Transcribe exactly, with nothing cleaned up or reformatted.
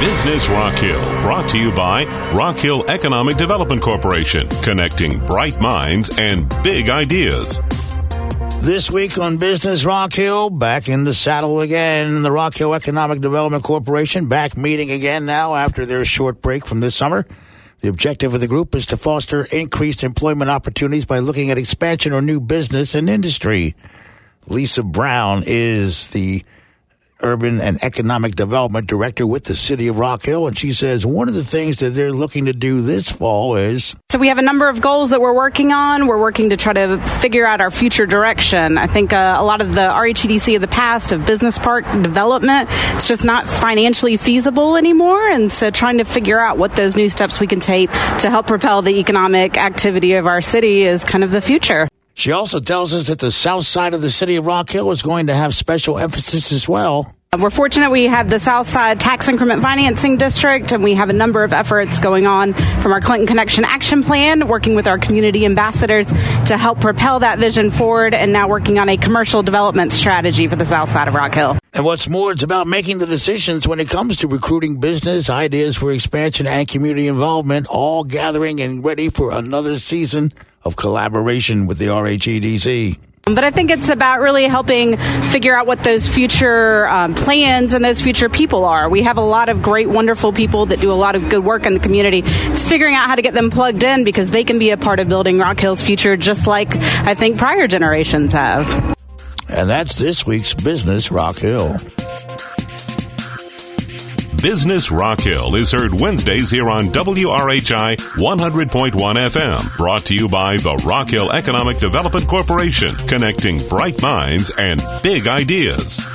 Business Rock Hill, brought to you by Rock Hill Economic Development Corporation, connecting bright minds and big ideas. This week on Business Rock Hill, back in the saddle again. The Rock Hill Economic Development Corporation back meeting again now after their short break from this summer. The objective of the group is to foster increased employment opportunities by looking at expansion or new business and industry. Lisa Brown is the Urban and Economic Development Director with the City of Rock Hill, and she says one of the things that they're looking to do this fall is... So we have a number of goals that we're working on. We're working to try to figure out our future direction. I think uh, a lot of the R H E D C of the past of business park development, it's just not financially feasible anymore, and so trying to figure out what those new steps we can take to help propel the economic activity of our city is kind of the future. She also tells us that the south side of the City of Rock Hill is going to have special emphasis as well. We're fortunate we have the Southside Tax Increment Financing District, and we have a number of efforts going on from our Clinton Connection Action Plan, working with our community ambassadors to help propel that vision forward, and now working on a commercial development strategy for the south side of Rock Hill. And what's more, it's about making the decisions when it comes to recruiting business, ideas for expansion, and community involvement, all gathering and ready for another season of collaboration with the R H E D C. But I think it's about really helping figure out what those future um, plans and those future people are. We have a lot of great, wonderful people that do a lot of good work in the community. It's figuring out how to get them plugged in because they can be a part of building Rock Hill's future just like I think prior generations have. And that's this week's Business Rock Hill. Business Rock Hill is heard Wednesdays here on W R H I one hundred point one F M. Brought to you by the Rock Hill Economic Development Corporation, connecting bright minds and big ideas.